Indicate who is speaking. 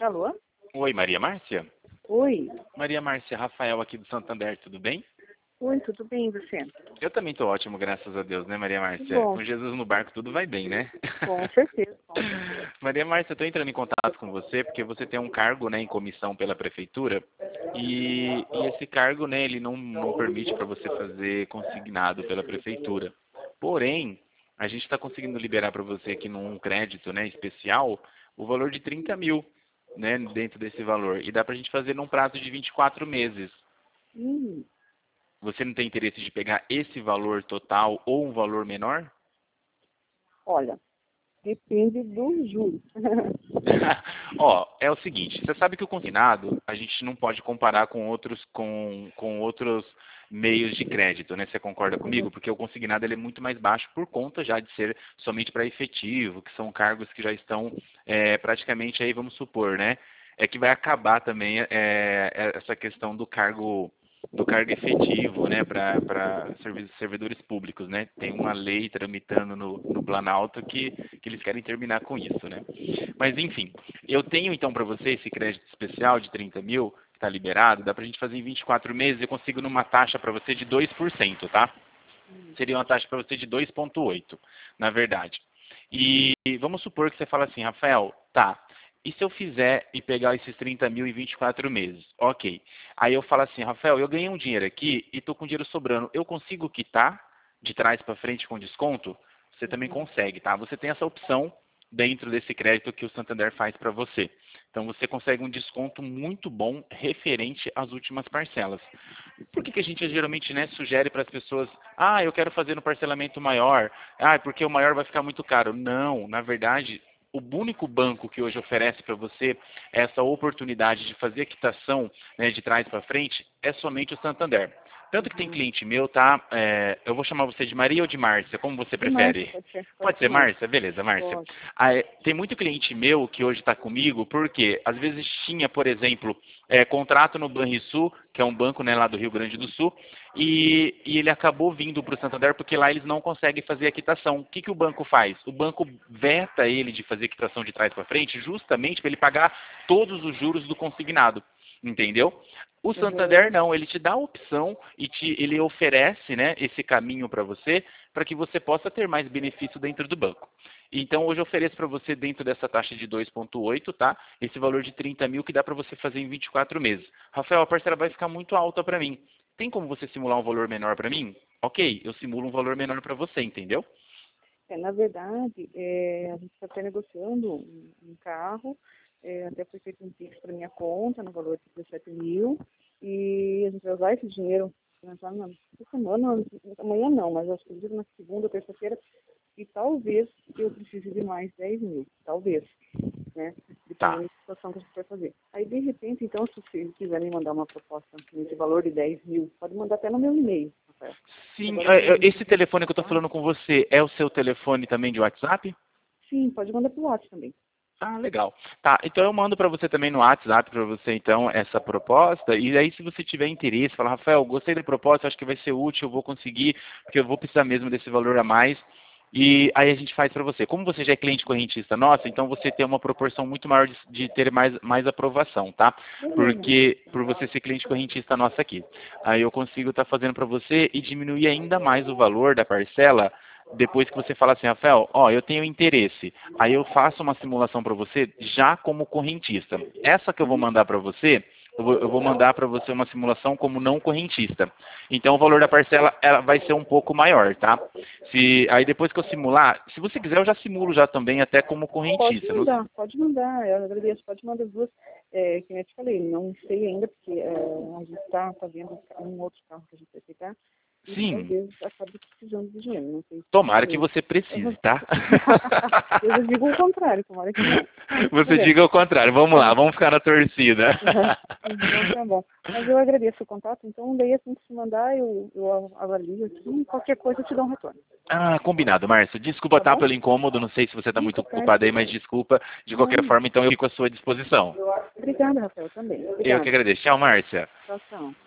Speaker 1: Alô?
Speaker 2: Oi, Maria Márcia?
Speaker 1: Oi.
Speaker 2: Maria Márcia, Rafael aqui do Santander, tudo bem?
Speaker 1: Oi, tudo bem, você?
Speaker 2: Eu também estou ótimo, graças a Deus, né, Maria
Speaker 1: Que
Speaker 2: Márcia?
Speaker 1: bom,
Speaker 2: Com Jesus no barco tudo vai bem, né?
Speaker 1: com certeza, com certeza.
Speaker 2: Maria Márcia, eu estou entrando em contato com você porque você tem um cargo, né, em comissão pela prefeitura e esse cargo, né, ele não permite para você fazer consignado pela prefeitura. Porém, a gente está conseguindo liberar para você aqui num crédito, né, especial, o valor de 30 mil, né, dentro desse valor. E dá para a gente fazer num prazo de 24 meses.
Speaker 1: Hum,
Speaker 2: Você não tem interesse de pegar esse valor total ou um valor menor?
Speaker 1: olha, depende do juros.
Speaker 2: Ó, é o seguinte, você sabe que o consignado a gente não pode comparar com outros meios de crédito, né? Você concorda comigo? Porque o consignado ele é muito mais baixo por conta já de ser somente para efetivo, que são cargos que já estão praticamente aí, vamos supor, né? É que vai acabar também essa questão do cargo efetivo, né, para servidores públicos, né? Tem uma lei tramitando no Planalto que eles querem terminar com isso, né? Mas enfim, eu tenho então para você esse crédito especial de 30 mil, que está liberado, dá para a gente fazer em 24 meses, eu consigo numa taxa para você de 2%, tá? Seria uma taxa para você de 2,8, na verdade. E vamos supor que você fala assim, Rafael, tá, e se eu fizer e pegar esses 30 mil em 24 meses? Ok. Aí eu falo assim, Rafael, eu ganhei um dinheiro aqui e estou com dinheiro sobrando. Eu consigo quitar de trás para frente com desconto? Você também consegue, tá? Você tem essa opção dentro desse crédito que o Santander faz para você. Então você consegue um desconto muito bom referente às últimas parcelas. Por que a gente geralmente, né, sugere para as pessoas, eu quero fazer no parcelamento maior, porque o maior vai ficar muito caro? Não, na verdade, o único banco que hoje oferece para você essa oportunidade de fazer a quitação, né, de trás para frente é somente o Santander. Tanto que tem cliente meu, tá? Eu vou chamar você de Maria ou de Márcia, como você
Speaker 1: De Márcia,
Speaker 2: prefere?
Speaker 1: pode
Speaker 2: Pode
Speaker 1: ser
Speaker 2: ser
Speaker 1: Márcia.
Speaker 2: Márcia? Beleza, Márcia.
Speaker 1: Pode.
Speaker 2: Tem muito cliente meu que hoje está comigo, porque às vezes tinha, por exemplo, contrato no Banrisul, que é um banco, né, lá do Rio Grande do Sul, e ele acabou vindo para o Santander porque lá eles não conseguem fazer a quitação. O que o banco faz? O banco veta ele de fazer quitação de trás para frente justamente para ele pagar todos os juros do consignado. Entendeu? O Santander não, ele te dá a opção e ele oferece, né, esse caminho para você, para que você possa ter mais benefício dentro do banco. Então hoje eu ofereço para você dentro dessa taxa de 2,8, tá? Esse valor de 30 mil que dá para você fazer em 24 meses. Rafael, a parcela vai ficar muito alta para mim. Tem como você simular um valor menor para mim? Ok, eu simulo um valor menor para você, entendeu?
Speaker 1: Na verdade, a gente está até negociando um carro, até foi feito um Pix para minha conta, no valor de 17 mil, e a gente vai usar esse dinheiro na semana, amanhã não, mas acho que na segunda, terça-feira, e talvez eu precise de mais 10 mil, talvez, né?
Speaker 2: Tá.
Speaker 1: Dependendo da situação que a gente vai fazer. Aí, de repente, então, se vocês quiserem mandar uma proposta nesse valor de 10 mil, pode mandar até no meu e-mail, Rafael.
Speaker 2: Sim,
Speaker 1: Agora,
Speaker 2: esse telefone que eu estou falando com você é o seu telefone também de WhatsApp?
Speaker 1: sim, pode mandar pro WhatsApp também.
Speaker 2: Ah, legal. Tá, então eu mando para você também no WhatsApp para você então essa proposta e aí se você tiver interesse, fala, Rafael, gostei da proposta, acho que vai ser útil, eu vou conseguir, porque eu vou precisar mesmo desse valor a mais. E aí a gente faz para você. Como você já é cliente correntista nossa, então você tem uma proporção muito maior de ter mais aprovação, tá? Porque por você ser cliente correntista nossa aqui. Aí eu consigo estar fazendo para você e diminuir ainda mais o valor da parcela depois que você fala assim, Rafael, eu tenho interesse. Aí eu faço uma simulação para você já como correntista. Essa que eu vou mandar para você, eu vou mandar para você uma simulação como não correntista. Então o valor da parcela ela vai ser um pouco maior, tá? Aí depois que eu simular, se você quiser eu já simulo já também até como correntista.
Speaker 1: Pode mandar, eu agradeço, pode mandar as duas, que nem eu te falei, não sei ainda, porque a gente está vendo um outro carro que a gente vai pegar, e
Speaker 2: Sim.
Speaker 1: talvez acabe precisando de dinheiro, não sei.
Speaker 2: Tomara que você precise, tá?
Speaker 1: Eu digo o contrário, tomara que não.
Speaker 2: Você diga o contrário, vamos lá, vamos ficar na torcida.
Speaker 1: Então tá bom. Mas eu agradeço o contato, então daí assim que se mandar, eu avalio aqui e qualquer coisa eu te dou um retorno.
Speaker 2: Combinado, Márcio. Desculpa
Speaker 1: Tá bom?
Speaker 2: pelo incômodo, não sei se você está muito ocupado aí, mas desculpa. De qualquer forma, então eu fico à sua disposição.
Speaker 1: Obrigada, Rafael, também.
Speaker 2: Eu que
Speaker 1: Obrigada.
Speaker 2: agradeço. Tchau, Márcia.
Speaker 1: Tchau, tchau.